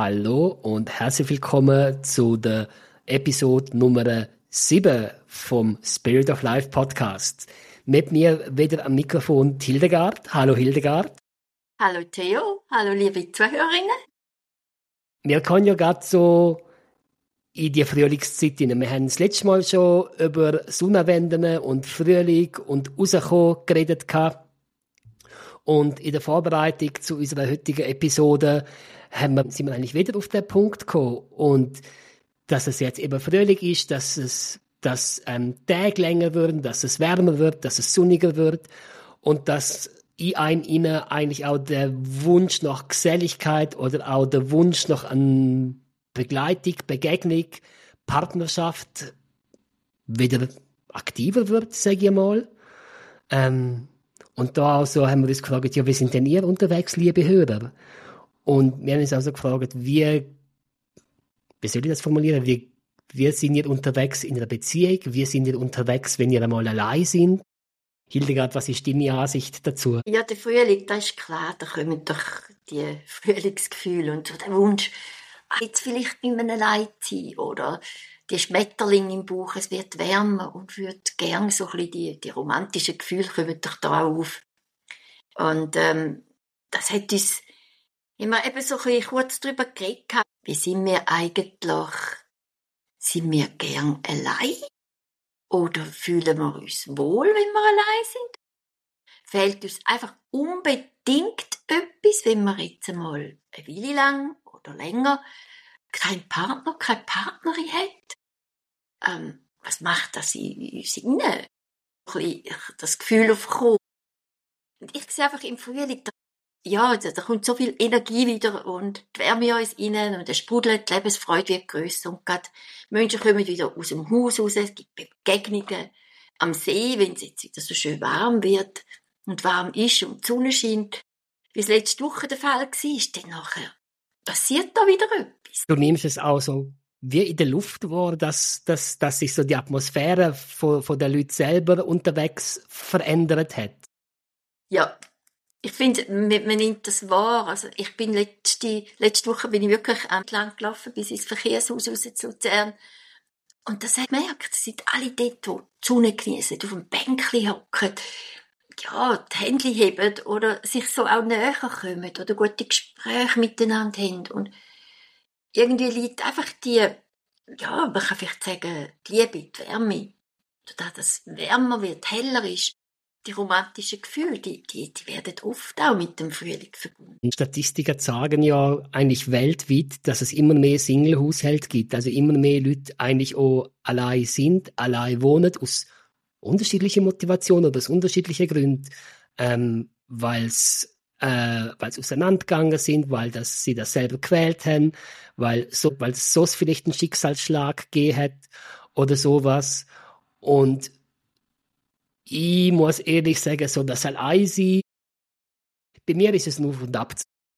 Hallo und herzlich willkommen zu der Episode Nummer 7 vom Spirit of Life Podcast. Mit mir wieder am Mikrofon Hildegard. Hallo Hildegard. Hallo Theo, hallo liebe Zuhörerinnen. Wir kommen ja gerade so in die Frühlingszeit hinein. Wir haben das letzte Mal schon über Sonnenwenden und Frühling und Rauskommen geredet gehabt. Und in der Vorbereitung zu unserer heutigen Episode sind wir eigentlich wieder auf den Punkt gekommen. Und dass es jetzt eben Frühling ist, dass Tage länger werden, dass es wärmer wird, dass es sonniger wird und dass in einem eigentlich auch der Wunsch nach Geselligkeit oder auch der Wunsch nach einer Begleitung, Begegnung, Partnerschaft wieder aktiver wird, sage ich mal. Und da also haben wir uns gefragt, ja, wie sind denn ihr unterwegs, liebe Hörer? Und wir haben uns also gefragt, wie soll ich das formulieren? Wie sind ihr unterwegs in einer Beziehung? Wie sind ihr unterwegs, wenn ihr einmal allein seid? Hildegard, was ist deine Ansicht dazu? Ja, der Frühling, das ist klar, da kommen doch die Frühlingsgefühle und so der Wunsch, jetzt vielleicht nicht mehr allein zu sein oder die Schmetterlinge im Bauch, es wird wärmer und würde gerne so ein bisschen die romantischen Gefühle kommen doch da auf. Und das hat uns immer eben so ein bisschen kurz darüber geredet. Wie sind wir eigentlich? Sind wir gern allein? Oder fühlen wir uns wohl, wenn wir allein sind? Fehlt uns einfach unbedingt etwas, wenn wir jetzt einmal eine Weile lang oder länger keinen Partner, keine Partnerin hat? Was macht das in uns hinein? Das Gefühl aufkommen. Und ich sehe einfach im Frühling, da kommt so viel Energie wieder und die Wärme in uns rein und es sprudelt, die Lebensfreude wird grösser und gerade Menschen kommen wieder aus dem Haus raus, es gibt Begegnungen am See, wenn es jetzt wieder so schön warm wird und warm ist und die Sonne scheint, wie es letzte Woche der Fall war, dann nachher passiert da wieder etwas. Du nimmst es auch so wie in der Luft wahr, dass sich so die Atmosphäre von den Leuten selber unterwegs verändert hat. Ja, ich finde, man nimmt das wahr. Also ich bin letzte Woche bin ich wirklich entlang gelaufen bis ins Verkehrshaus raus zu Luzern. Und das hat gemerkt, es sind alle dort, die Sonne geniessen, auf dem Bänkchen hocken, ja, die Hände heben oder sich so auch näher kommen oder gute Gespräche miteinander haben. Und irgendwie liegt einfach man kann vielleicht sagen, die Liebe, die Wärme, oder dass es wärmer wird, heller ist. Die romantischen Gefühle, die werden oft auch mit dem Frühling verbunden. Statistiker sagen ja eigentlich weltweit, dass es immer mehr Single-Haushalte gibt. Also immer mehr Leute eigentlich auch allein sind, allein wohnen, aus unterschiedlichen Motivationen oder aus unterschiedlichen Gründen. Weil sie auseinandergegangen sind, weil sie das selber gewählt haben, weil es so vielleicht einen Schicksalsschlag gegeben hat oder sowas. Und ich muss ehrlich sagen, so das allein sein, bei mir ist es nur und ab.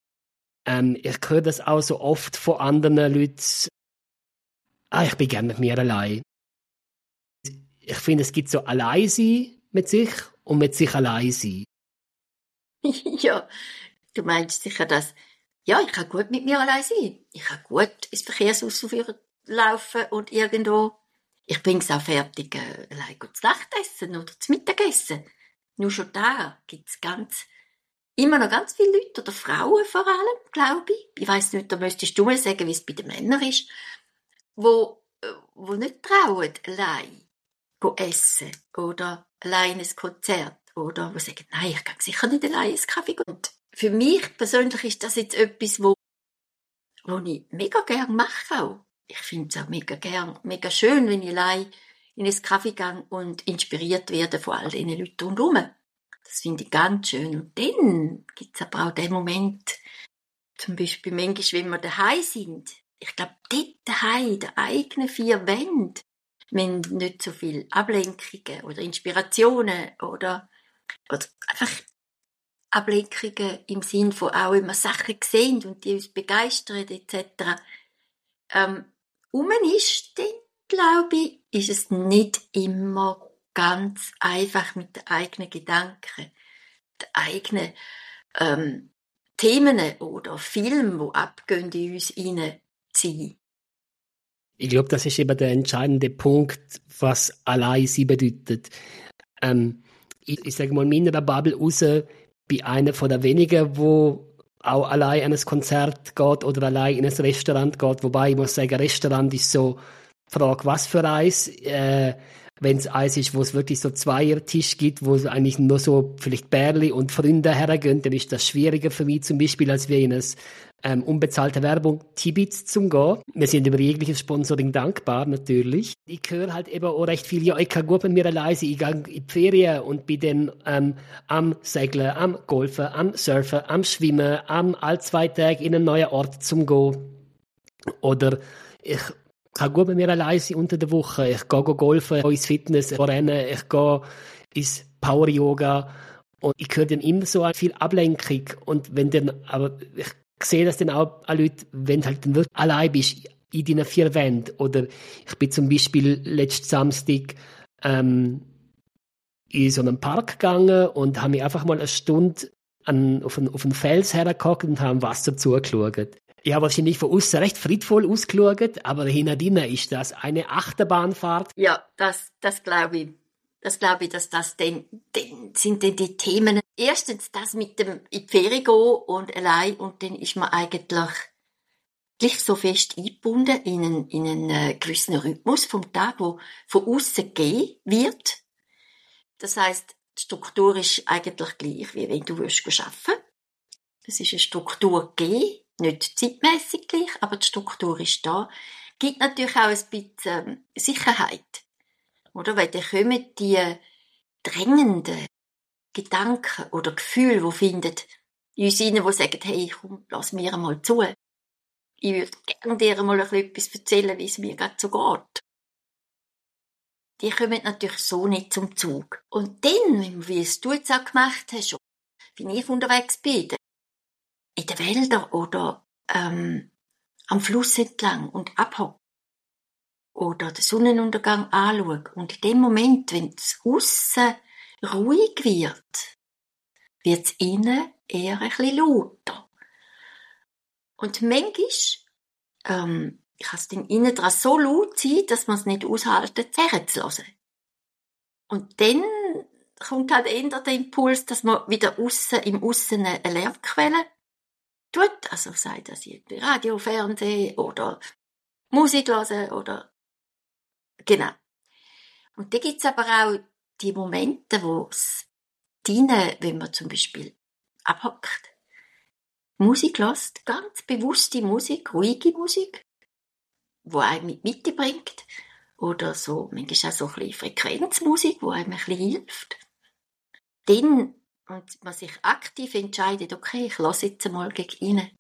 Ich höre das auch so oft von anderen Leuten. Ich bin gerne mit mir allein. Ich finde, es gibt so allein sein mit sich und mit sich allein sein. Ja, du meinst sicher das. Ja, ich kann gut mit mir allein sein. Ich kann gut ins Verkehrshaus laufen und irgendwo. Ich bin auch fertig, allein zu Nachtessen oder zu Mittagessen. Nur schon da gibt's immer noch ganz viele Leute, oder Frauen vor allem, glaube ich. Ich weiss nicht, da müsstest du mir sagen, wie es bei den Männern ist, wo nicht trauen, allein zu essen oder allein ein Konzert oder wo sagen, nein, ich gehe sicher nicht allein ins Kaffee. Und für mich persönlich ist das jetzt etwas, wo ich mega gerne mache auch. Ich finde es auch mega schön, wenn ich allein in ein Kaffee gehe und inspiriert werde von all diesen Leuten rundherum. Das finde ich ganz schön. Und dann gibt es aber auch den Moment, zum Beispiel manchmal, wenn wir daheim sind. Ich glaube, dort daheim, in den eigenen vier Wänden, wenn nicht so viele Ablenkungen oder Inspirationen oder einfach Ablenkungen im Sinn von auch, wenn wir Sachen sehen und die uns begeistern etc. Ist, dann glaube ich, ist es nicht immer ganz einfach mit den eigenen Gedanken, den eigenen Themen oder Filme, die abgehen in uns hineinziehen. Ich glaube, das ist eben der entscheidende Punkt, was allein sie bedeutet. Ich sage mal, in meiner Bubble raus, bin einer von der wenigen, wo auch allein an ein Konzert geht oder allein in ein Restaurant geht. Wobei ich muss sagen, Restaurant ist so, Frage, was für eins. Wenn es eins ist, wo es wirklich so Zweiertisch gibt, wo es eigentlich nur so vielleicht Bärli und Freunde hergehen, dann ist das schwieriger für mich zum Beispiel, als wie in eine unbezahlte Werbung Tibits zum gehen. Wir sind über jegliches Sponsoring dankbar, natürlich. Ich höre halt eben auch recht viel, ja, ich kann gut mit mir allein sein, ich gehe in die Ferien und bin dann am Segeln, am Golfen, am Surfen, am Schwimmen, am all 2 Tage in einen neuen Ort zum gehen. Oder ich kann gut mit mir allein sein unter der Woche. Ich gehe golfen, ich gehe ins Fitness, ich gehe rennen, ich gehe ins Power-Yoga. Und ich höre dann immer so viel Ablenkung. Und wenn dann, aber ich sehe das dann auch an Leuten, wenn du halt dann wirklich allein bist in deinen 4 Wänden. Oder ich bin zum Beispiel letzten Samstag in so einen Park gegangen und habe mich einfach mal eine Stunde auf einen Fels hergehockt und habe dem Wasser zugeschaut. Ich habe wahrscheinlich von außen recht friedvoll ausgeschaut, aber hinten drin ist das eine Achterbahnfahrt. Ja, das glaube ich. Das glaube ich, dass das dann sind dann die Themen. Erstens das mit dem in die Ferien gehen und allein und dann ist man eigentlich gleich so fest eingebunden in einen gewissen Rhythmus vom Tag, wo von außen gegeben wird. Das heisst, die Struktur ist eigentlich gleich, wie wenn du arbeiten würdest. Es ist eine Struktur gegeben. Nicht zeitmässig gleich, aber die Struktur ist da. Gibt natürlich auch ein bisschen Sicherheit. Oder? Weil dann kommen die drängenden Gedanken oder Gefühle, die finden in uns rein, die sagen, hey, komm, lass mir einmal zu. Ich würde gerne dir mal etwas erzählen, wie es mir gerade so geht. Die kommen natürlich so nicht zum Zug. Und dann, wie es du jetzt auch gemacht hast, wenn ich unterwegs bin, in den Wäldern oder am Fluss entlang und abhocken oder den Sonnenuntergang anschauen. Und in dem Moment, wenn es aussen ruhig wird es innen eher ein bisschen lauter. Und manchmal kann es dann innen dran so laut sein, dass man es nicht aushalten, herzuhören. Und dann kommt halt eher der Impuls, dass man wieder im Aussen eine Lärmquelle tut, also sei das irgendwie Radio, Fernsehen oder Musik hören oder genau. Und da gibt's aber auch die Momente, wo es wenn man zum Beispiel abhockt, Musik hört, ganz bewusste Musik, ruhige Musik, die einem mit Mitte bringt oder so, manchmal auch so ein bisschen Frequenzmusik, die einem ein bisschen hilft. Dann und man sich aktiv entscheidet, okay, ich lasse jetzt einmal gegen rein.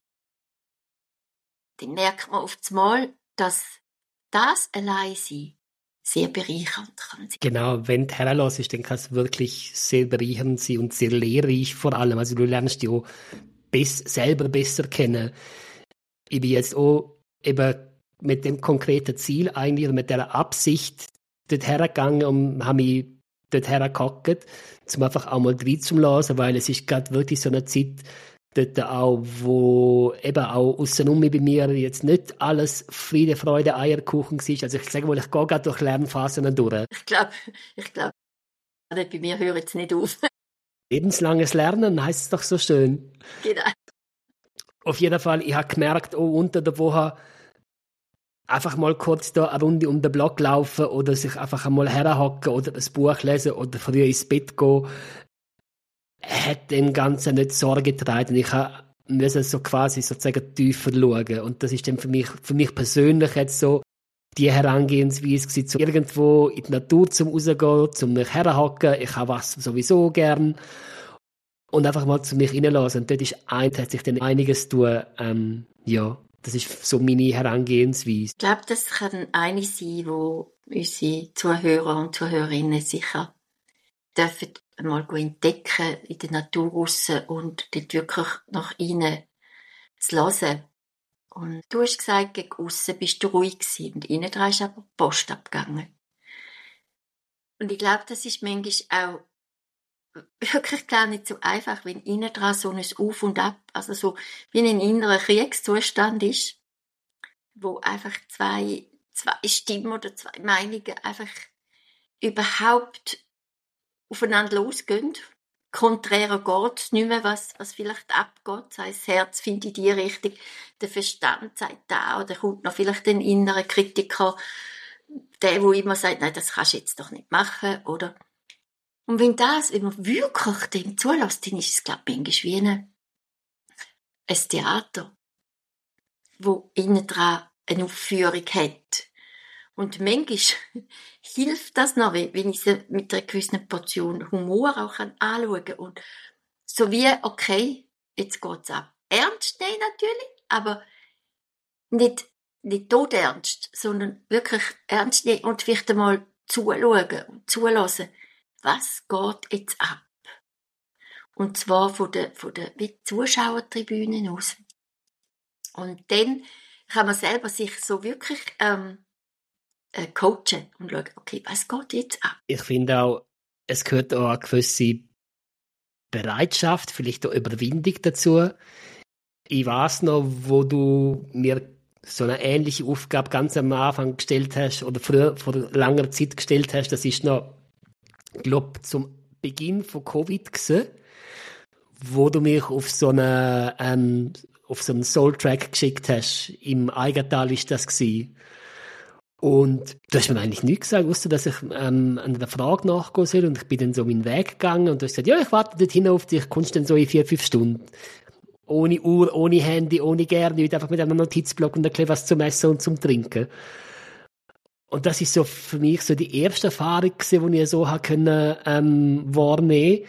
Dann merkt man auf einmal, dass das Alleinsein sehr bereichernd kann sein. Genau, wenn du herlässt, dann kann es wirklich sehr bereichernd sein und sehr lehrreich vor allem. Also du lernst dich auch selber besser kennen. Ich bin jetzt auch eben mit dem konkreten Ziel eigentlich, mit dieser Absicht dort hergegangen und habe mich dort hergehockt, um einfach auch mal reinzulassen, weil es ist gerade wirklich so eine Zeit dort auch, wo eben auch aussenrum bei mir jetzt nicht alles Friede, Freude, Eierkuchen war. Also ich sage mal, ich gehe gerade durch Lernphasen durch. Ich glaube, bei mir hört es nicht auf. Lebenslanges Lernen heisst es doch so schön. Genau. Auf jeden Fall, ich habe gemerkt, unter der Woche einfach mal kurz da eine Runde um den Block laufen oder sich einfach einmal herhocken oder ein Buch lesen oder früh ins Bett gehen, hat dem Ganzen nicht Sorge getragen. Ich musste so quasi sozusagen tiefer schauen. Und das ist dann für mich persönlich jetzt so die Herangehensweise gewesen, so irgendwo in die Natur zum rausgehen, zum mich herhocken. Ich habe was sowieso gern. Und einfach mal zu mich reinlassen. Und dort hat sich dann einiges tun. Ja, das ist so meine Herangehensweise. Ich glaube, das kann eine sein, wo unsere Zuhörer und Zuhörerinnen sicher dürfen einmal entdecken in der Natur raus und dort wirklich nach innen zu hören. Und du hast gesagt, gegen aussen bist du ruhig gewesen und innen dran ist aber die Post abgegangen. Und ich glaube, das ist manchmal auch wirklich gar nicht so einfach, wenn innen dran so ein Auf und Ab, also so wie ein innerer Kriegszustand ist, wo einfach zwei Stimmen oder zwei Meinungen einfach überhaupt aufeinander losgehen. Konträrer geht's nicht mehr, was vielleicht abgeht. Das heisst, das Herz findet die Richtung, der Verstand sagt da, oder kommt noch vielleicht ein innerer Kritiker, der, wo immer sagt, nein, das kannst du jetzt doch nicht machen, oder? Und wenn man wirklich dem zulässt, dann ist es, glaube ich, manchmal wie ein Theater, wo innen dran eine Aufführung hat. Und manchmal hilft das noch, wenn ich sie mit einer gewissen Portion Humor auch anschauen kann. Und so wie, okay, jetzt geht's ab. Ernst nehmen natürlich, aber nicht todernst, sondern wirklich ernst nehmen und vielleicht einmal zuschauen und zulassen. Was geht jetzt ab? Und zwar von der wie Zuschauertribünen aus. Und dann kann man selber sich so wirklich coachen und schauen, okay, was geht jetzt ab? Ich finde auch, es gehört auch eine gewisse Bereitschaft, vielleicht auch Überwindung dazu. Ich weiß noch, wo du mir so eine ähnliche Aufgabe ganz am Anfang gestellt hast oder früher vor langer Zeit gestellt hast. Das ist noch, glaube zum Beginn von Covid gewesen, wo du mich auf so einen Soul-Track geschickt hast. Im Eigental ist das gewesen. Und du hast mir eigentlich nichts gesagt, ausser dass ich an der Frage nachgehen soll. Und ich bin dann so meinen Weg gegangen und du hast gesagt, ja, ich warte dort hin auf dich, kommst dann so in 4-5 Stunden. Ohne Uhr, ohne Handy, ohne nicht einfach mit einem Notizblock und ein bisschen was zum Essen und zum Trinken. Und das ist so für mich so die erste Erfahrung gewesen, die ich so wahrnehmen.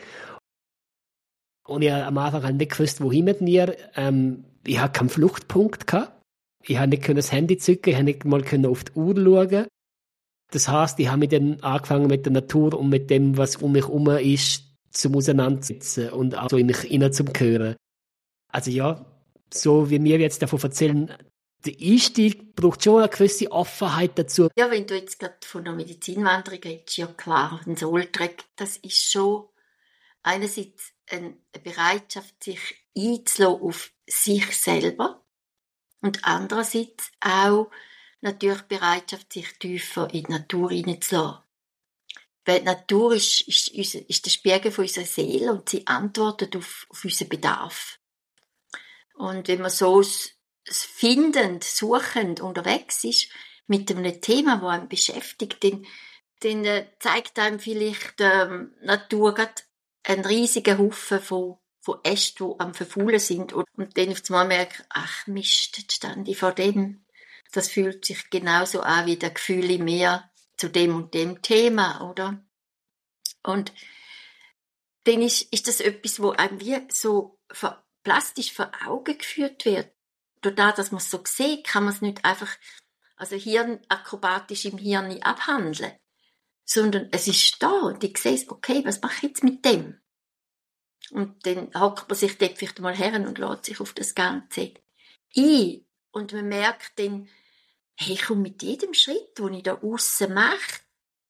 Und ich am Anfang nicht gewusst, wohin mit mir. Ich hatte keinen Fluchtpunkt gehabt. Ich habe nicht das Handy zücken, ich habe nicht mal auf die Uhr schauen. Das heisst, ich habe dann angefangen mit der Natur und mit dem, was um mich herum ist, zum Auseinandersetzen und auch so in mich hinein zum Hören. Also ja, so wie wir jetzt davon erzählen, der Einstieg braucht schon eine gewisse Offenheit dazu. Ja, wenn du jetzt gerade von der Medizinwanderung redest, ja klar, ein Soul-Track, das ist schon einerseits eine Bereitschaft, sich einzulassen auf sich selber und andererseits auch natürlich die Bereitschaft, sich tiefer in die Natur hineinzulassen. Weil die Natur ist der Spiegel von unserer Seele und sie antwortet auf unseren Bedarf. Und wenn man so findend, suchend unterwegs ist mit einem Thema, das einen beschäftigt, dann zeigt einem vielleicht Natur gerade einen riesigen Haufen von Ästen, die am Verfaulen sind. Und dann auf einmal merkt, ach Mist, jetzt stand ich vor dem. Das fühlt sich genauso an wie das Gefühl in mir zu dem und dem Thema, oder? Und dann ist das etwas, wo einem wie so plastisch vor Augen geführt wird. Dadurch, dass man es so sieht, kann man es nicht einfach, also akrobatisch im Hirn abhandeln. Sondern es ist da und ich sehe es, okay, was mache ich jetzt mit dem? Und dann hockt man sich dort vielleicht mal her und lässt sich auf das Ganze ein. Und man merkt dann, hey, ich komme mit jedem Schritt, den ich da aussen mache,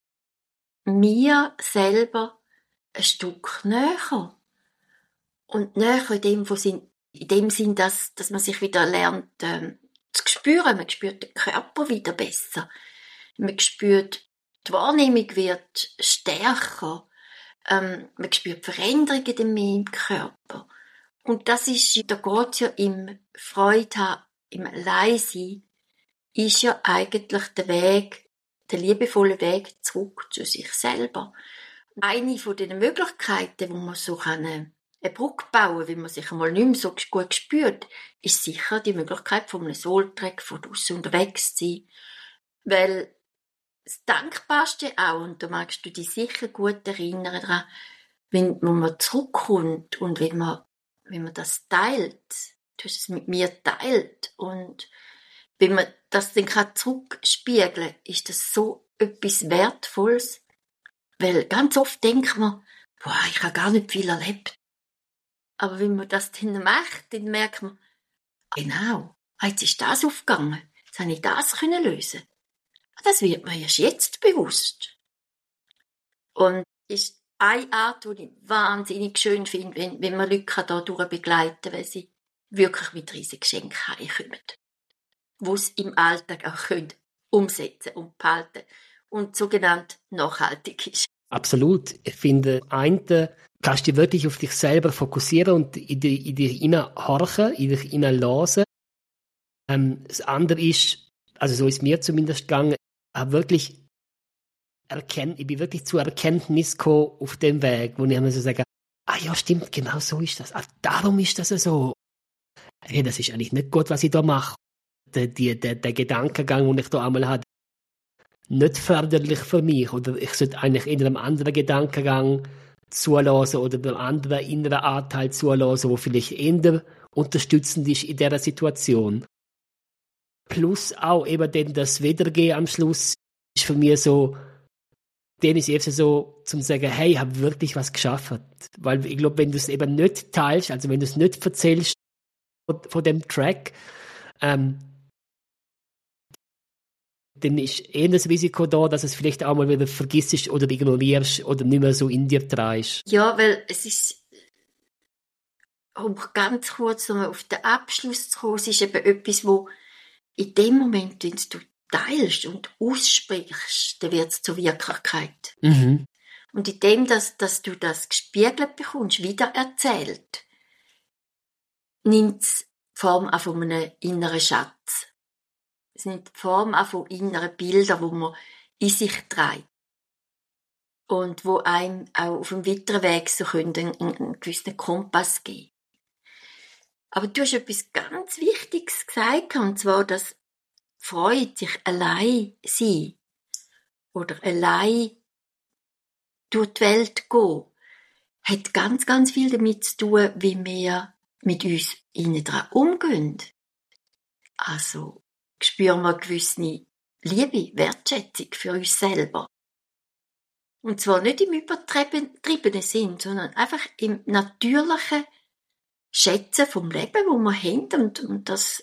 mir selber ein Stück näher. Und näher in dem Sinn, dass man sich wieder lernt, zu spüren. Man spürt den Körper wieder besser. Man spürt, die Wahrnehmung wird stärker. Man spürt Veränderungen mehr im Körper. Und das ist, da geht's ja im Freude haben, im Alleinsein, ist ja eigentlich der Weg, der liebevolle Weg zurück zu sich selber. Eine von den Möglichkeiten, wo man so eine Brücke bauen kann, wenn man sich einmal nicht mehr so gut spürt, ist sicher die Möglichkeit von einem Soul-Track, von draussen unterwegs zu sein. Weil das Dankbarste auch, und da magst du dich sicher gut erinnern daran, wenn man zurückkommt und wenn man das teilt, du hast es mit mir teilt und wenn man das dann zurückspiegeln kann, ist das so etwas Wertvolles, weil ganz oft denkt man, boah, ich habe gar nicht viel erlebt. Aber wenn man das dann macht, dann merkt man, genau, jetzt ist das aufgegangen, jetzt habe ich das lösen. Das wird mir erst jetzt bewusst. Und ist eine Art, die ich wahnsinnig schön finde, wenn man Leute da durch begleiten kann, weil sie wirklich mit riesigen Geschenken heimkommen. Die es im Alltag auch können umsetzen und behalten und sogenannt nachhaltig ist. Absolut. Ich finde, eine kannst du dich wirklich auf dich selber fokussieren und in dich hineinhorchen, in dich hineinlassen. Das andere ist, also so ist mir zumindest gegangen, wirklich ich bin wirklich zur Erkenntnis gekommen auf dem Weg, wo ich mir so sage, ja stimmt, genau so ist das. Darum ist das so. Hey, das ist eigentlich nicht gut, was ich da mache. Der Gedankengang, den ich da einmal hatte, nicht förderlich für mich. Oder ich sollte eigentlich in einem anderen Gedankengang zulassen oder einem anderen inneren Anteil zulassen, der vielleicht eher unterstützend ist in dieser Situation. Plus auch eben dann das Wiedergehen am Schluss ist für mich so, dann ist eben so, zum sagen, hey, ich habe wirklich was geschaffen. Weil ich glaube, wenn du es eben nicht teilst, also wenn du es nicht erzählst von dem Track, dann ist eher das Risiko da, dass es vielleicht auch mal wieder vergisst oder ignorierst oder nicht mehr so in dir trägst. Ja, weil es ist, um ganz kurz noch auf den Abschluss zu kommen, es ist eben etwas, wo in dem Moment, wenn du teilst und aussprichst, dann wird es zur Wirklichkeit. Mhm. Und in dem, dass du das gespiegelt bekommst, wiedererzählt, nimmt es die Form auch von einem inneren Schatz. Es nimmt die Form auch von inneren Bildern, die man in sich trägt. Und wo einem auch auf dem weiteren Weg so einen gewissen Kompass geben. Aber du hast etwas ganz Wichtiges gesagt, und zwar, dass Freude, sich allein sein oder allein durch die Welt gehen, hat ganz, ganz viel damit zu tun, wie wir mit uns innen dran umgehen. Also spüren wir eine gewisse Liebe, Wertschätzung für uns selber. Und zwar nicht im übertriebenen Sinn, sondern einfach im natürlichen Schätzen vom Leben, wo wir haben. Und das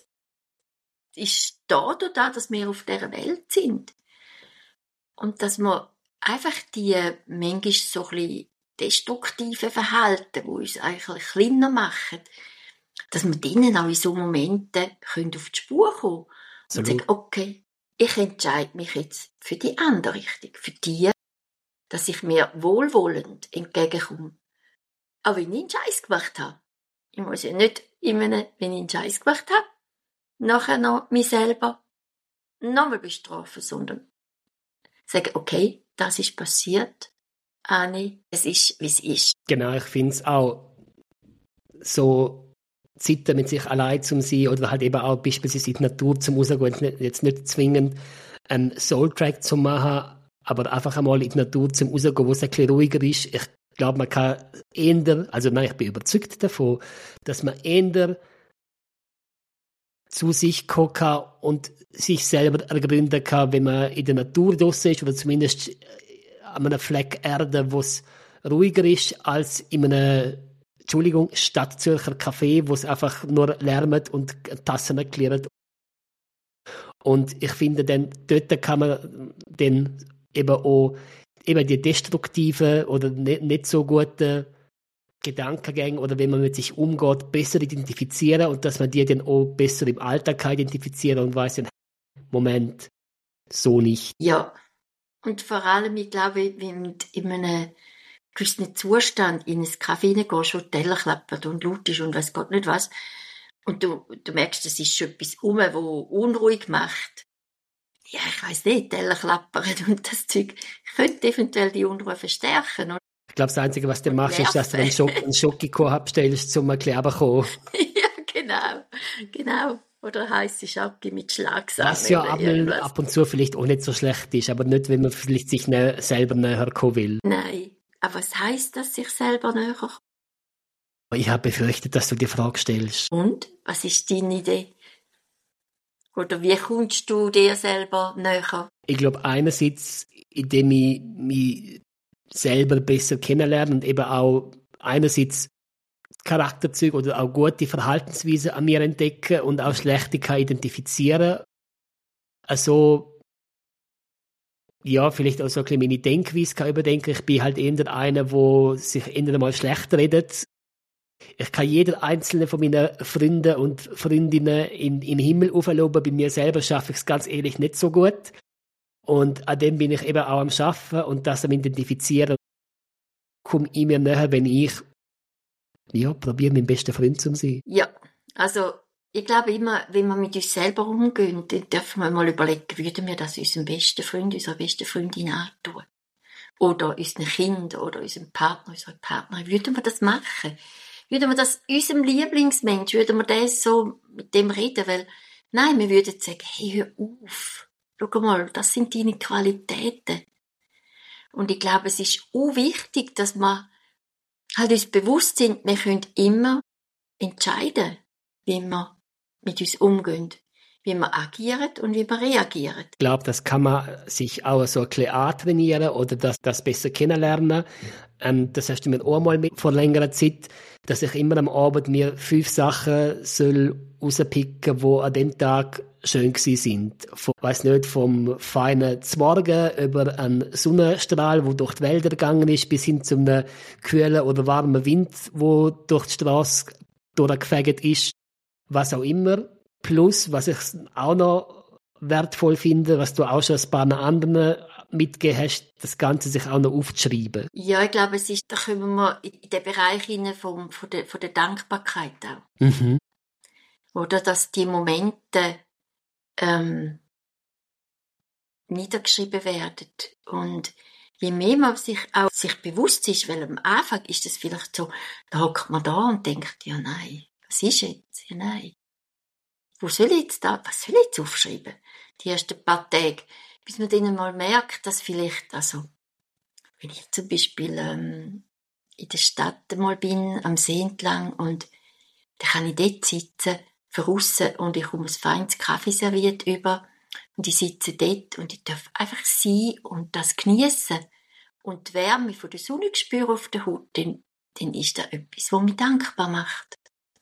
ist da, dass wir auf dieser Welt sind. Und dass wir einfach die manchmal so ein bisschen destruktiven Verhalten, die uns eigentlich kleiner machen, dass wir denen auch in so Momenten auf die Spur kommen und sagen, okay, ich entscheide mich jetzt für die andere Richtung, für die, dass ich mir wohlwollend entgegenkomme. Auch wenn ich einen Scheiß gemacht habe. Ich muss ja nicht wenn ich einen Scheiß gemacht habe, nachher noch mich selber nochmal bestrafen, sondern sagen, okay, das ist passiert, Anni, es ist, wie es ist. Genau, ich finde es auch so Zeiten mit sich allein zu sein oder halt eben auch beispielsweise in die Natur zum rausgehen, jetzt nicht zwingend einen Soul-Track zu machen, aber einfach einmal in die Natur zum rausgehen, wo es ein bisschen ruhiger ist. Ich glaube, man kann eher, also nein, ich bin überzeugt davon, dass man eher zu sich kommen kann und sich selber ergründen kann, wenn man in der Natur draussen ist oder zumindest an einem Fleck Erde, wo es ruhiger ist als in einem, Stadtzürcher Café, wo es einfach nur lärmt und Tassen klirrt. Und ich finde, dann, dort kann man dann eben auch eben die destruktiven oder nicht so guten Gedankengänge oder wenn man mit sich umgeht, besser identifizieren und dass man die dann auch besser im Alltag kann identifizieren und weiss, Moment, so nicht. Ja, und vor allem, ich glaube, wenn du in einem gewissen Zustand in ein Café hineingehst, wo die Teller klappert und laut ist und weiss Gott nicht was, und du merkst, es ist schon etwas wo unruhig macht. Ja, ich weiss nicht, Teller klappern und das Zeug könnte eventuell die Unruhe verstärken. Oder? Ich glaube, das Einzige, was du machst, ist, dass du einen Schokiko abstellst, um ein Kleber zu kommen. Ja, genau. Oder heisse Schocke mit Schlagsahne. Was ja ab und zu vielleicht auch nicht so schlecht ist, aber nicht, wenn man vielleicht sich selber näher kommen will. Nein. Aber was heisst das, sich selber näher? Ich habe befürchtet, dass du die Frage stellst. Und? Was ist deine Idee? Oder wie kommst du dir selber näher? Ich glaube, einerseits, indem ich mich selber besser kennenlerne und eben auch einerseits Charakterzüge oder auch gute Verhaltensweisen an mir entdecken und auch schlechte identifizieren. Also ja, vielleicht auch so ein bisschen meine Denkweise kann überdenken. Ich bin halt eher einer, der sich eher mal schlecht redet. Ich kann jeder einzelne von meinen Freunden und Freundinnen in den Himmel aufloben. Bei mir selber schaffe ich es ganz ehrlich nicht so gut. Und an dem bin ich eben auch am Arbeiten und das am Identifizieren. Komme ich mir näher, wenn ich probiere, mein bester Freund zu sein. Ja, also ich glaube immer, wenn wir mit uns selber umgehen, dann dürfen wir mal überlegen, würden wir das unserem besten Freund, unserer besten Freundin antun? Oder unseren Kind oder unserem Partner, unserer Partnerin. Würden wir das machen? Würden wir das unserem Lieblingsmensch, würden wir das so mit dem reden? Weil, nein, wir würden sagen, hey, hör auf. Schau mal, das sind deine Qualitäten. Und ich glaube, es ist auch wichtig, dass wir halt uns bewusst sind, wir können immer entscheiden, wie wir mit uns umgehen, wie wir agieren und wie wir reagieren. Ich glaube, das kann man sich auch so ein bisschen antrainieren oder das besser kennenlernen. Das hast du mir auch mal mit vor längerer Zeit, dass ich immer am Abend mir 5 Sachen soll rauspicken, die an dem Tag schön gewesen sind. Vom feinen Morgen über einen Sonnenstrahl, der durch die Wälder gegangen ist, bis hin zu einem kühlen oder warmen Wind, der durch die Straße durchgefegt ist. Was auch immer. Plus, was ich auch noch wertvoll finde, was du auch schon ein paar anderen mitgegeben hast, das Ganze sich auch noch aufzuschreiben. Ja, ich glaube, da kommen wir in den Bereich hinein von der Dankbarkeit auch. Mhm. Oder, dass die Momente niedergeschrieben werden. Und je mehr man sich bewusst ist, weil am Anfang ist es vielleicht so, da hockt man da und denkt, ja nein, was ist jetzt? Ja nein. Was soll ich jetzt aufschreiben? Die ersten paar Tage, bis man dann mal merkt, dass vielleicht, also, wenn ich zum Beispiel in der Stadt mal bin, am See entlang, und dann kann ich dort sitzen, draussen, und ich komme ein feines Kaffee serviert über, und ich sitze dort, und ich darf einfach sein und das geniessen und die Wärme von der Sonne spüren auf der Haut, dann ist das etwas, was mich dankbar macht.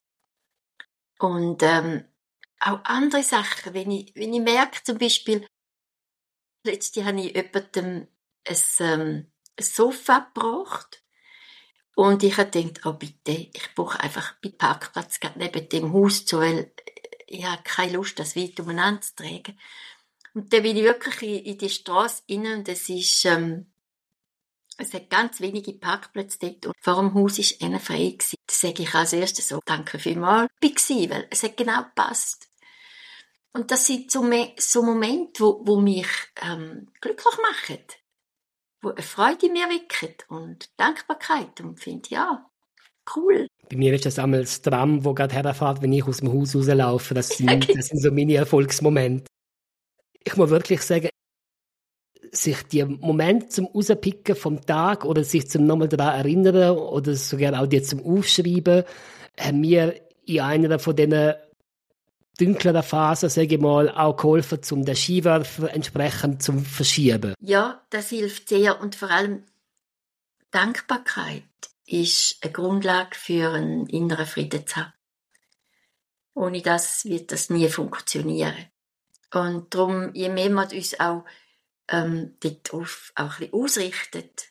Und auch andere Sachen, wenn ich merke, zum Beispiel, letztens habe ich jemandem ein Sofa gebracht und ich habe gedacht, oh bitte, ich brauche einfach bei Parkplatz gerade neben dem Haus zu, weil ich habe keine Lust, das weit umeinander zu tragen. Und dann bin ich wirklich in die Strasse rein und es hat ganz wenige Parkplätze dort und vor dem Haus war einer frei gewesen. Das sage ich als erstes so, danke vielmals, weil es hat genau gepasst. Und das sind so Momente, wo mich glücklich machen, wo eine Freude in mir wecken und Dankbarkeit, und finde, ja, cool. Bei mir ist das einmal das Tram, das gerade herfährt, wenn ich aus dem Haus rauslaufe. Das sind so meine Erfolgsmomente. Ich muss wirklich sagen, sich die Momente zum Rauspicken vom Tag oder sich zum nochmal daran erinnern oder sogar auch die zum Aufschreiben, haben mir in einer von diesen dunkleren Phasen, sage ich mal, auch geholfen, um den Skiwerfer entsprechend zu verschieben. Ja, das hilft sehr, und vor allem Dankbarkeit ist eine Grundlage für einen inneren Frieden zu haben. Ohne das wird das nie funktionieren. Und darum, je mehr man uns auch darauf auch ein bisschen ausrichtet,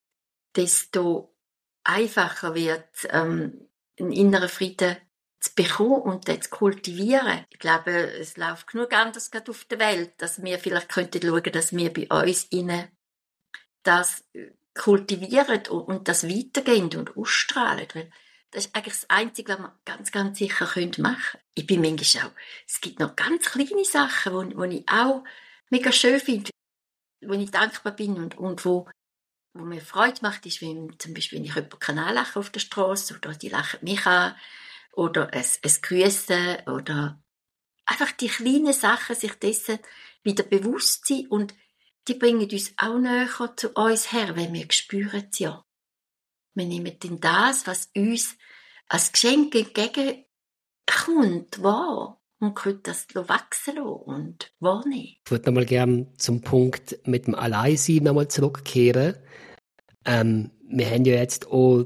desto einfacher wird einen inneren Frieden zu bekommen und den zu kultivieren. Ich glaube, es läuft genug anders gerade auf der Welt, dass wir vielleicht könnten schauen, dass wir bei uns innen das kultivieren und das weitergehen und ausstrahlen. Weil das ist eigentlich das Einzige, was wir ganz, ganz sicher machen können. Ich bin manchmal auch, es gibt noch ganz kleine Sachen, die ich auch mega schön finde, wo ich dankbar bin und wo mir Freude macht, ist, zum Beispiel, wenn ich jemanden anlache auf der Straße oder die lachen mich an oder es Grüssen oder einfach die kleinen Sachen, sich dessen wieder bewusst sein, und die bringen uns auch näher zu uns her, weil wir spüren es ja. Wir nehmen dann das, was uns als Geschenk entgegenkommt, wahr und können das wachsen lassen und wahrnehmen. Ich würde nochmal gerne zum Punkt mit dem Alleinsein nochmal zurückkehren. Wir haben ja jetzt auch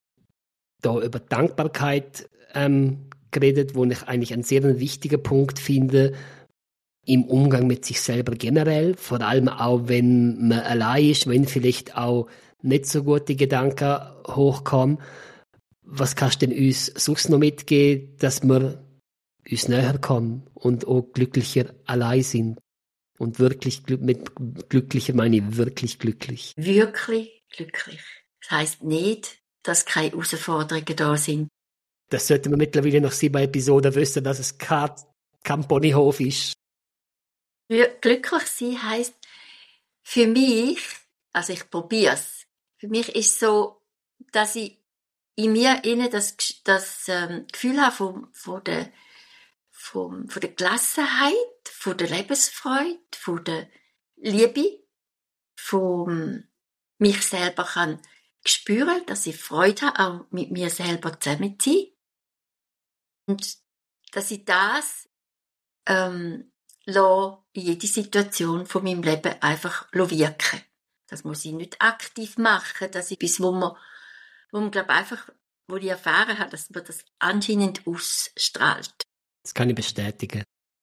da über Dankbarkeit geredet, wo ich eigentlich einen sehr wichtigen Punkt finde. im Umgang mit sich selber generell, vor allem auch, wenn man allein ist, wenn vielleicht auch nicht so gute Gedanken hochkommen. Was kannst du denn uns sonst noch mitgeben, dass wir uns näher kommen und auch glücklicher allein sind? Und wirklich, mit glücklicher meine ich wirklich glücklich. Wirklich glücklich. Das heisst nicht, dass keine Herausforderungen da sind. Das sollten wir mittlerweile nach 7 Episoden wissen, dass es kein Ponyhof ist. Glücklich sein heisst für mich, also ich probier's. Für mich ist so, dass ich in mir innen das Gefühl habe von der Gelassenheit, von der Lebensfreude, von der Liebe, von mich selber kann spüren, dass ich Freude habe, auch mit mir selber zusammen zu sein. Und dass ich das in jede Situation von meinem Leben einfach wirken. Das muss ich nicht aktiv machen, dass ich bis wo man glaube einfach, wo ich erfahren habe, dass man das anscheinend ausstrahlt. Das kann ich bestätigen.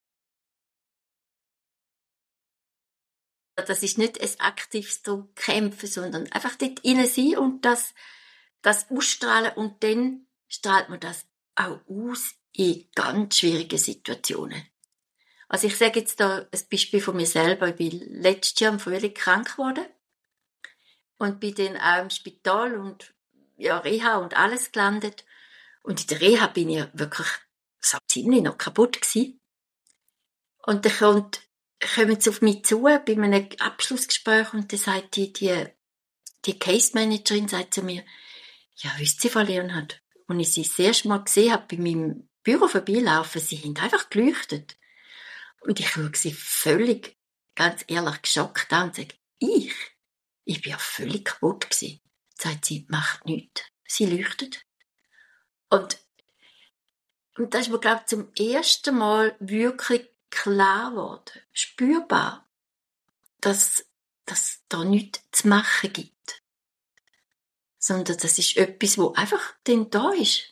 Das ist nicht ein aktives Kämpfen, sondern einfach dort rein sein und das ausstrahlen und dann strahlt man das auch aus in ganz schwierigen Situationen. Also ich sage jetzt da ein Beispiel von mir selber. Ich bin letztes Jahr im Frühling krank geworden und bin dann auch im Spital und ja, Reha und alles gelandet. Und in der Reha bin ich wirklich so ziemlich noch kaputt gewesen. Und dann kommen sie auf mich zu bei einem Abschlussgespräch und dann sagt die Case Managerin sagt zu mir, ja, wisst ihr, Frau Leonhardt, als ich sie das erste Mal gesehen habe, bei meinem Büro vorbeilaufen, sie haben einfach geleuchtet. Und ich schaue sie völlig, ganz ehrlich, geschockt an und sage, ich bin ja völlig kaputt gewesen. Sagt sie, macht nichts. Sie leuchtet. Und das ist mir, glaube ich, zum ersten Mal wirklich klar geworden, spürbar, dass da nichts zu machen gibt. Sondern das ist etwas, wo einfach dann da ist.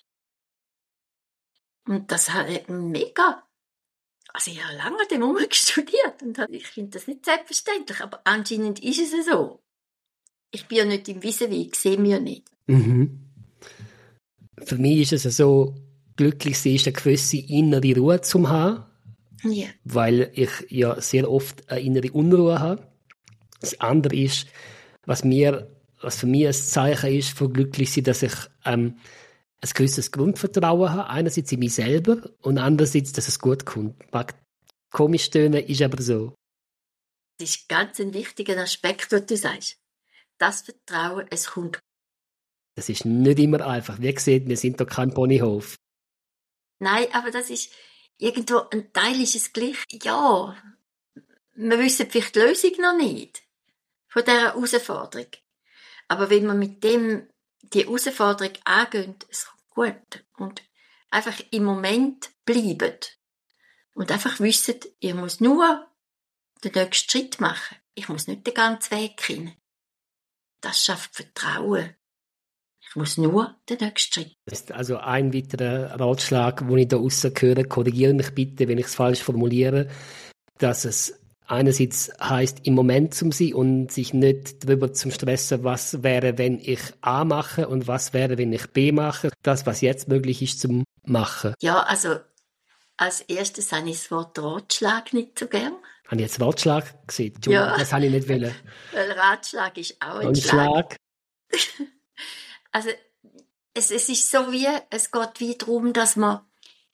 Und das hat mega. Also ich habe lange an dem studiert und ich finde das nicht selbstverständlich, aber anscheinend ist es so. Ich bin ja nicht im Wiesenweg, ich sehe mich ja nicht. Mhm. Für mich ist es so, glücklich sein ist eine gewisse innere Ruhe zu haben, Ja. weil ich ja sehr oft eine innere Unruhe habe. Das andere ist, was für mich ein Zeichen ist von glücklich sein, dass ich ein gewisses Grundvertrauen habe. Einerseits in mich selber und andererseits, dass es gut kommt. Mag komisch tönen, ist aber so. Das ist ganz ein wichtiger Aspekt, was du sagst. Das Vertrauen, es kommt. Das ist nicht immer einfach. Wie gesagt, wir sind doch kein Ponyhof. Nein, aber das ist irgendwo, ein Teil ist es gleich. Ja, wir wissen vielleicht die Lösung noch nicht von dieser Herausforderung. Aber wenn wir mit dem die Herausforderung angehen, es kommt gut. Und einfach im Moment bleiben. Und einfach wissen, ich muss nur den nächsten Schritt machen. Ich muss nicht den ganzen Weg hin. Das schafft Vertrauen. Ich muss nur den nächsten Schritt. Das ist also ein weiterer Ratschlag, den ich da rausgehöre. Korrigiere mich bitte, wenn ich es falsch formuliere, dass es einerseits heisst, im Moment zu sein und sich nicht darüber zu stressen, was wäre, wenn ich A mache und was wäre, wenn ich B mache. Das, was jetzt möglich ist, zum Machen. Ja, also als erstes habe ich das Wort Ratschlag nicht so gern. Habe ich jetzt Ratschlag gesehen? Ja. Das habe ich nicht wollen. Weil Ratschlag ist auch ein Schlag. Also es ist so wie, es geht wie darum, dass man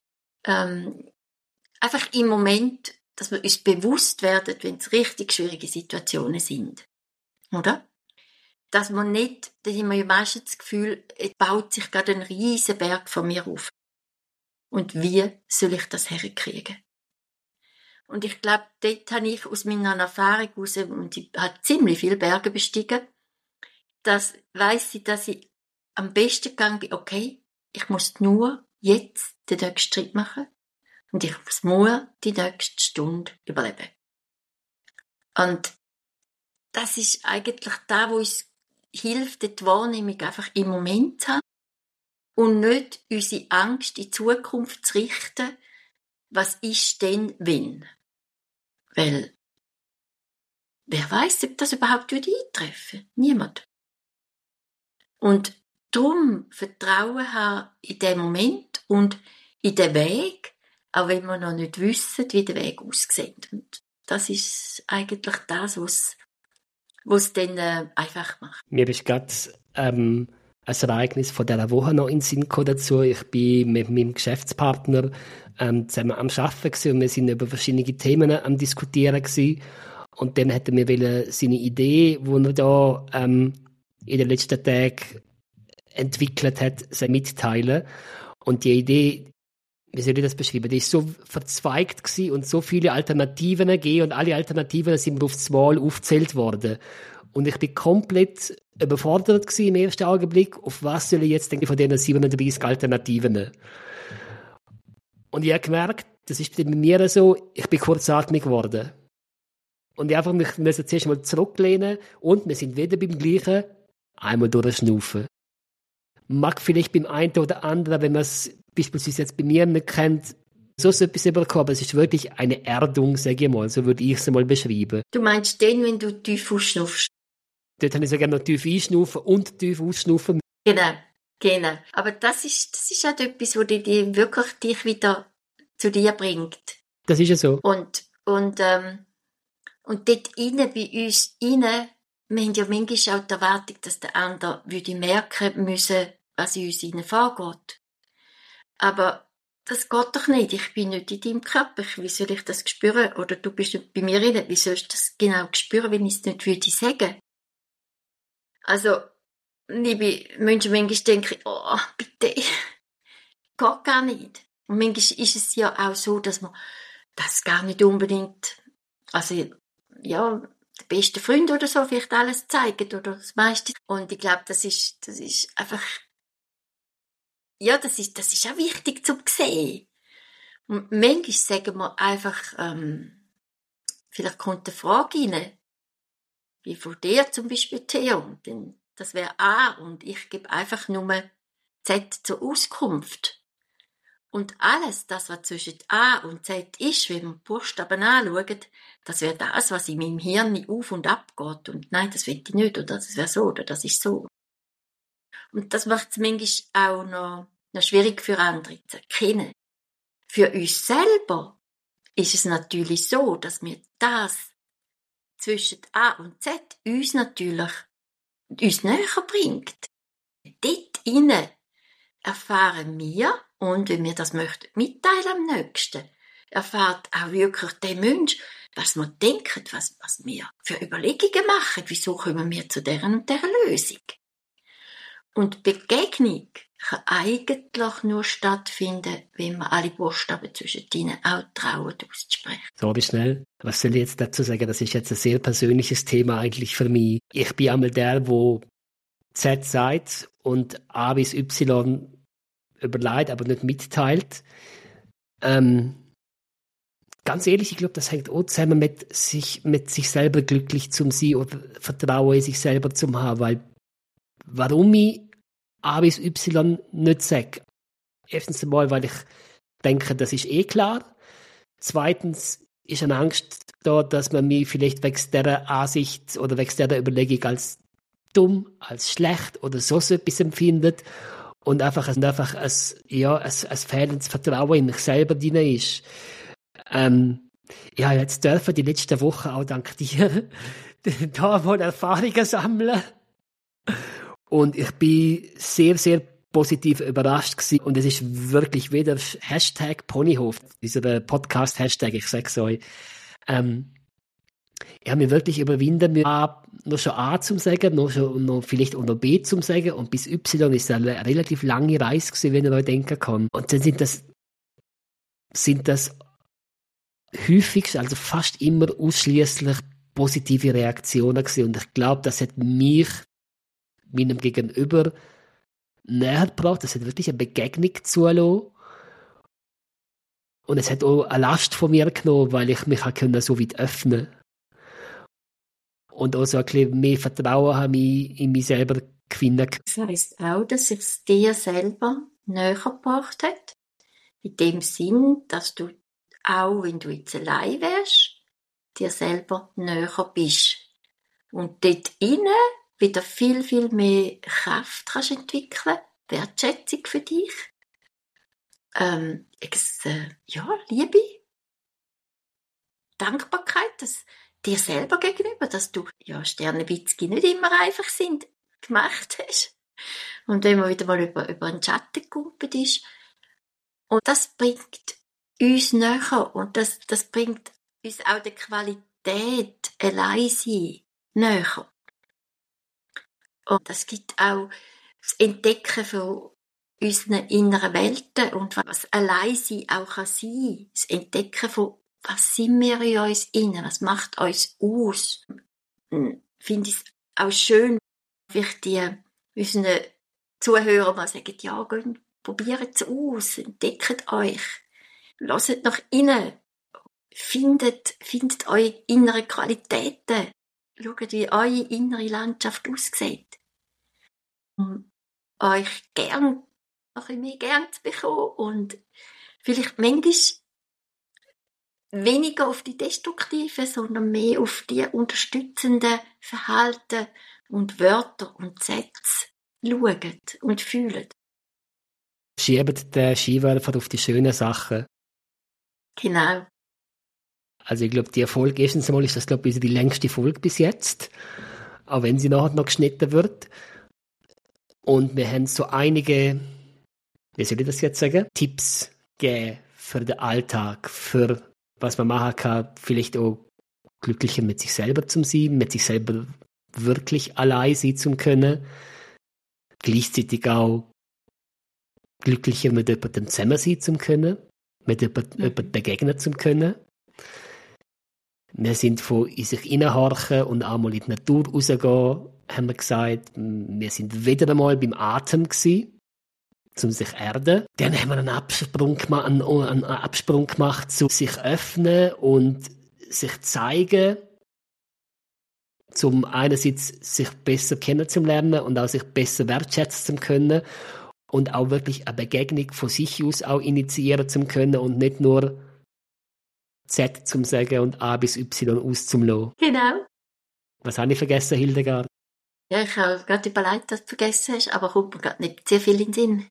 einfach im Moment, dass wir uns bewusst werden, wenn es richtig schwierige Situationen sind. Oder? Dass man nicht, dann haben wir ja meistens das Gefühl, es baut sich gerade ein riesen Berg von mir auf. Und wie soll ich das herkriegen? Und ich glaube, dort habe ich aus meiner Erfahrung heraus, und ich habe ziemlich viele Berge bestiegen, dass weiss ich, dass ich am besten gegangen bin, okay, ich muss nur jetzt den nächsten Schritt machen und ich muss nur die nächste Stunde überleben. Und das ist eigentlich da, wo uns hilft, die Wahrnehmung einfach im Moment zu haben und nicht unsere Angst in die Zukunft zu richten, was ist denn, wenn? Weil, wer weiß, ob das überhaupt eintreffen würde? Niemand. Und darum Vertrauen haben in dem Moment und in den Weg, auch wenn wir noch nicht wissen, wie der Weg aussieht. Und das ist eigentlich das, was dann einfach macht. Mir ist gerade ein Ereignis von dieser Woche noch in den Sinn gekommen dazu. Ich bin mit meinem Geschäftspartner zusammen am Arbeiten gewesen und wir sind über verschiedene Themen am Diskutieren gewesen. Und dann hätten wir seine Idee, die er da in den letzten Tagen entwickelt hat, mitteilen. Und die Idee, wie soll ich das beschreiben, die ist so verzweigt gewesen und so viele Alternativen gegeben und alle Alternativen sind mir aufs Mal aufgezählt worden. Und ich bin komplett überfordert gewesen im ersten Augenblick, auf was soll ich jetzt denken von diesen 37 Alternativen. Und ich habe gemerkt, das ist bei mir so, ich bin kurzatmig geworden. Und ich einfach mich zuerst mal zurücklehnen und wir sind wieder beim Gleichen, einmal durchschnaufen. Mag vielleicht beim einen oder anderen, wenn man es beispielsweise jetzt bei mir nicht kennt, so etwas überkommen, aber es ist wirklich eine Erdung, sage ich mal, so würde ich es mal beschreiben. Du meinst den, wenn du tief ausschnaufst? Dort habe ich so gerne noch tief einschnaufen und tief ausschnaufen. Genau. Aber das ist halt etwas, wo dich wirklich wieder zu dir bringt. Das ist ja so. Und dort innen, bei uns innen, wir haben ja manchmal auch die Erwartung, dass der andere würde merken müssen, was in uns innen vorgeht. Aber das geht doch nicht. Ich bin nicht in deinem Körper. Wie soll ich das spüren? Oder du bist nicht bei mir innen. Wie soll ich das genau spüren, wenn ich es nicht würde sagen? Also, liebe Menschen, manchmal denke ich, oh, bitte, geht gar nicht. Und manchmal ist es ja auch so, dass man das gar nicht unbedingt, also, ja, der beste Freund oder so vielleicht alles zeigt oder das meiste. Und ich glaube, das ist einfach, ja, das ist auch wichtig zu sehen. Und manchmal sagen wir einfach, vielleicht kommt eine Frage rein, wie von dir zum Beispiel, Theo, denn das wäre A und ich gebe einfach nur Z zur Auskunft. Und alles, das, was zwischen A und Z ist, wenn man die Buchstaben anschaut, das wäre das, was in meinem Hirn auf und ab geht. Und nein, das will ich nicht, oder das wäre so, oder das ist so. Und das macht es manchmal auch noch schwierig für andere zu erkennen. Für uns selber ist es natürlich so, dass wir das zwischen A und Z uns näher bringt. Dort innen erfahren wir, und wenn wir das möchten mitteilen am nächsten, erfahrt auch wirklich der Mensch, was wir denken, was wir für Überlegungen machen, wieso kommen wir zu deren und deren Lösung. Und Begegnung kann eigentlich nur stattfinden, wenn wir alle Buchstaben zwischen ihnen auch trauen, auszusprechen. Sorry, schnell. Was soll ich jetzt dazu sagen? Das ist jetzt ein sehr persönliches Thema eigentlich für mich. Ich bin einmal der, wo Z sagt und A bis Y überlegt, aber nicht mitteilt. Ganz ehrlich, ich glaube, das hängt auch zusammen mit sich selber glücklich zu sein oder Vertrauen in sich selber zu haben, weil warum ich A bis Y nicht sage. Erstens einmal, weil ich denke, das ist eh klar. Zweitens ist eine Angst da, dass man mich vielleicht wegen dieser Ansicht oder wegen dieser Überlegung als dumm, als schlecht oder so etwas empfindet und einfach ein fehlendes Vertrauen in mich selber drin ist. Ja, jetzt dürfen die letzten Wochen auch dank dir da mal Erfahrungen sammeln. Und ich bin sehr, sehr positiv überrascht gewesen. Und es ist wirklich wieder Hashtag Ponyhof, dieser Podcast-Hashtag, ich sag's euch. Ich habe mich wirklich überwinden müssen, noch schon A zum sagen, noch vielleicht auch noch B zum sagen. Und bis Y ist eine relativ lange Reise gewesen, wenn ihr euch denken kann. Und dann sind das häufig, also fast immer ausschließlich positive Reaktionen gewesen. Und ich glaube, das hat mich meinem Gegenüber näher gebracht. Das hat wirklich eine Begegnung zulassen. Und es hat auch eine Last von mir genommen, weil ich mich so weit öffnen konnte. Und auch so ein bisschen mehr Vertrauen habe ich in mich selber gefunden. Das heisst auch, dass es dir selber näher gebracht hat. In dem Sinn, dass du auch, wenn du jetzt allein wärst, dir selber näher bist. Und dort innen wieder viel, viel mehr Kraft kannst entwickeln, Wertschätzung für dich, Liebe, Dankbarkeit, dass dir selber gegenüber, dass du, Sternewitzki nicht immer einfach sind, gemacht hast. Und wenn man wieder mal über einen Schatten gekumpelt ist. Und das bringt uns näher und das bringt uns auch die Qualität allein sein näher. Und das gibt auch das Entdecken von unseren inneren Welten und was allein sein auch kann sein. Das Entdecken von, was sind wir in uns innen, was macht uns aus. Finde ich es auch schön, vielleicht unseren Zuhörern mal sagen, ja, probiert es aus, entdeckt euch, hört nach innen, findet eure inneren Qualitäten, schaut, wie eure innere Landschaft aussieht. Um euch noch ein bisschen mehr gern zu bekommen und vielleicht manchmal weniger auf die destruktiven, sondern mehr auf die unterstützenden Verhalten und Wörter und Sätze schauen und fühlen. Schiebt den Skiwerfer auf die schönen Sachen. Genau. Also ich glaube, die Folge, erstens einmal ist das, glaube ich, die längste Folge bis jetzt. Auch wenn sie nachher noch geschnitten wird. Und wir haben so einige, wie soll ich das jetzt sagen, Tipps gegeben für den Alltag, für was man machen kann, vielleicht auch glücklicher mit sich selber zu sein, mit sich selber wirklich allein sein zu können. Gleichzeitig auch glücklicher mit jemandem zusammen sein zu können, mit jemandem begegnen zu können. Wir sind von in sich reinhorchen und einmal in die Natur rausgehen, haben wir gesagt. Wir sind wieder einmal beim Atem gewesen, um sich erden. Dann haben wir einen Absprung gemacht, zu sich öffnen und sich zeigen, um einerseits sich besser kennenzulernen und auch sich besser wertschätzen zu können und auch wirklich eine Begegnung von sich aus auch initiieren zu können und nicht nur Z zum Sagen und A bis Y auszulassen. Genau. Was habe ich vergessen, Hildegard? Ja, ich habe gerade überlegt, dass du vergessen hast, aber kommt mir gerade nicht sehr viel in den Sinn.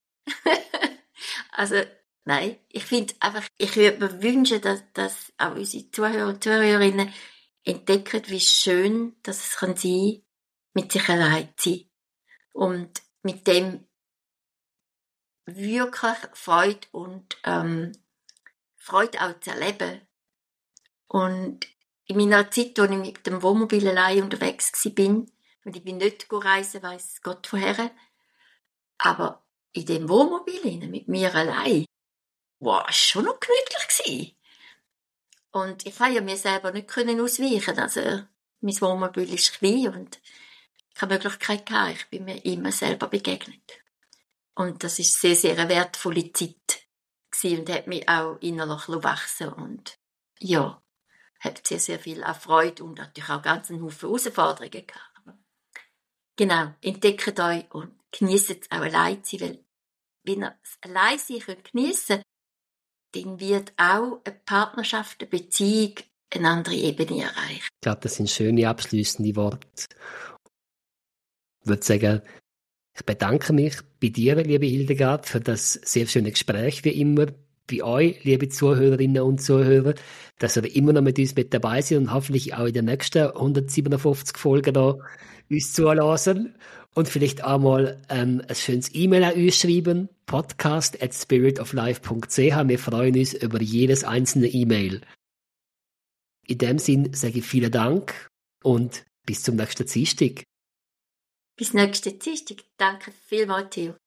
Also, nein, ich finde einfach, ich würde mir wünschen, dass auch unsere Zuhörer und Zuhörerinnen entdecken, wie schön dass es kann sein, mit sich allein zu sein. Und mit dem wirklich Freude und Freude auch zu erleben. Und in meiner Zeit, als ich mit dem Wohnmobil allein unterwegs war, und ich bin nicht reisen, weiss Gott woher, aber in dem Wohnmobil mit mir allein, wow, es war schon noch gemütlich. Und ich konnte ja mir selber nicht ausweichen. Also, mein Wohnmobil ist klein und keine Möglichkeit gehabt. Ich bin mir immer selber begegnet. Und das ist sehr, sehr eine wertvolle Zeit gewesen und hat mich auch innerlich wachsen und ja, hat sehr, sehr viel auch Freude und natürlich auch ganz einen Haufen Herausforderungen gehabt. Genau, entdeckt euch und genießt es auch allein zu sein, weil wenn ihr es allein sein könnt geniessen, dann wird auch eine Partnerschaft, eine Beziehung eine andere Ebene erreicht. Ich glaube, das sind schöne abschließende Worte. Ich würde sagen, ich bedanke mich bei dir, liebe Hildegard, für das sehr schöne Gespräch, wie immer. Bei euch, liebe Zuhörerinnen und Zuhörer, dass ihr immer noch mit uns mit dabei seid und hoffentlich auch in den nächsten 157 Folgen da uns zulassen und vielleicht auch mal ein schönes E-Mail an uns schreiben, podcast@spiritoflife.ch. Wir freuen uns über jedes einzelne E-Mail. In dem Sinn sage ich vielen Dank und bis zum nächsten Dienstag. Bis nächsten Dienstag. Danke vielmals, Theo.